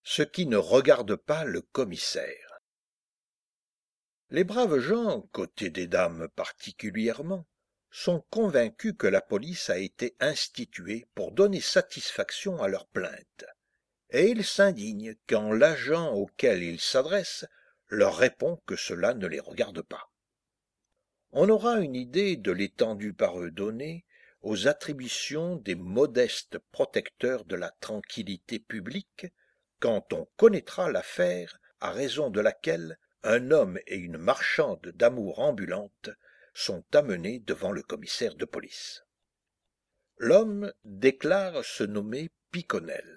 Ce qui ne regarde pas le commissaire. Les braves gens, côté des dames particulièrement, sont convaincus que la police a été instituée pour donner satisfaction à leurs plaintes, et ils s'indignent quand l'agent auquel ils s'adressent leur répond que cela ne les regarde pas. On aura une idée de l'étendue par eux donnée aux attributions des modestes protecteurs de la tranquillité publique quand on connaîtra l'affaire à raison de laquelle un homme et une marchande d'amour ambulante sont amenés devant le commissaire de police. L'homme déclare se nommer Piconel.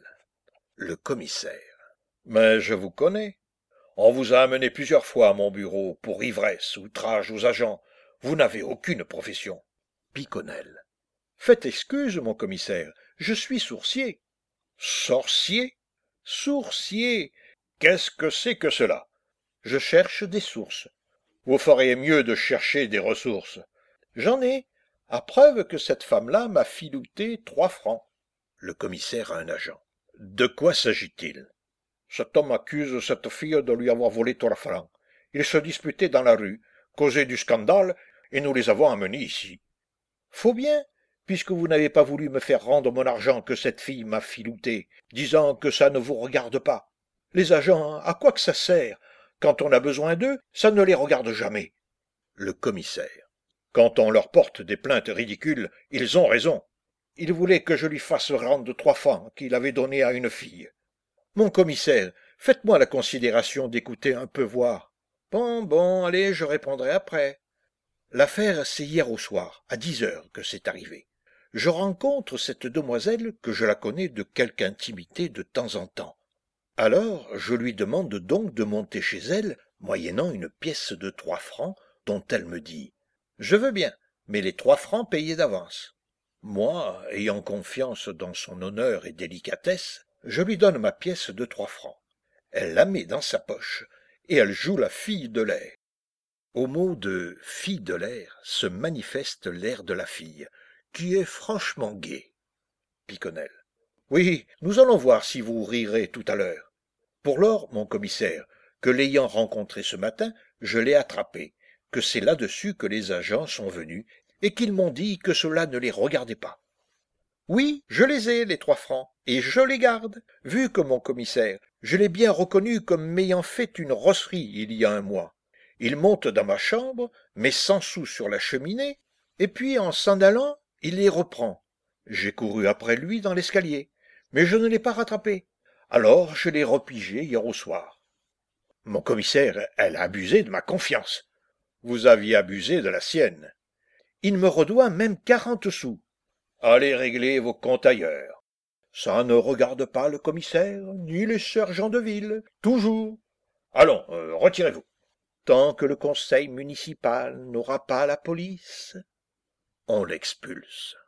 Le commissaire. Mais je vous connais. On vous a amené plusieurs fois à mon bureau pour ivresse, outrage aux agents. Vous n'avez aucune profession. Piconel. Faites excuse, mon commissaire, je suis sourcier. Sorcier? Sourcier. Qu'est-ce que c'est que cela? Je cherche des sources. Vous feriez mieux de chercher des ressources. J'en ai, à preuve que cette femme-là m'a filouté 3 francs. Le commissaire a un agent. De quoi s'agit-il? Cet homme accuse cette fille de lui avoir volé 3 francs. Ils se disputaient dans la rue, causaient du scandale, et nous les avons amenés ici. Faut bien, puisque vous n'avez pas voulu me faire rendre mon argent que cette fille m'a filouté, disant que ça ne vous regarde pas. Les agents, à quoi que ça sert? Quand on a besoin d'eux, ça ne les regarde jamais. Le commissaire. Quand on leur porte des plaintes ridicules, ils ont raison. Il voulait que je lui fasse rendre 3 francs qu'il avait donnés à une fille. Mon commissaire, faites-moi la considération d'écouter un peu voir. Bon, allez, je répondrai après. L'affaire, c'est hier au soir, à 10 heures, que c'est arrivé. Je rencontre cette demoiselle que je la connais de quelque intimité de temps en temps. Alors, je lui demande donc de monter chez elle, moyennant une pièce de 3 francs, dont elle me dit « Je veux bien, mais les 3 francs payés d'avance. » Moi, ayant confiance dans son honneur et délicatesse, je lui donne ma pièce de 3 francs. Elle la met dans sa poche, et elle joue la fille de l'air. Au mot de fille de l'air se manifeste l'air de la fille, qui est franchement gai. Piconel. Oui, nous allons voir si vous rirez tout à l'heure. Pour lors, mon commissaire, que l'ayant rencontré ce matin, je l'ai attrapé, que c'est là-dessus que les agents sont venus, et qu'ils m'ont dit que cela ne les regardait pas. Oui, je les ai, les 3 francs, et je les garde, vu que mon commissaire, je l'ai bien reconnu comme m'ayant fait une rosserie il y a un mois. Il monte dans ma chambre, met 100 sous sur la cheminée, et puis en s'en allant, il les reprend. J'ai couru après lui dans l'escalier, mais je ne l'ai pas rattrapé. Alors je l'ai repigé hier au soir. Mon commissaire, elle a abusé de ma confiance. Vous aviez abusé de la sienne. Il me redoit même 40 sous. Allez régler vos comptes ailleurs. Ça ne regarde pas le commissaire, ni les sergents de ville, toujours. Allons, retirez-vous. Tant que le conseil municipal n'aura pas la police, on l'expulse.